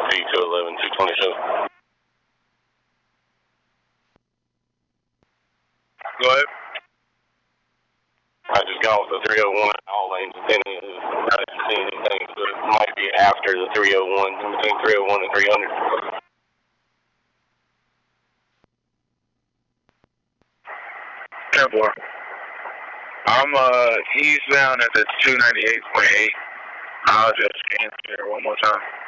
B211, 227. Go ahead. I just got off the 301, all lanes attending. I didn't see anything, so it might be after the 301, in between 301 and 300. 10-4. I'm eastbound at the 298.8. I'll just scan here one more time.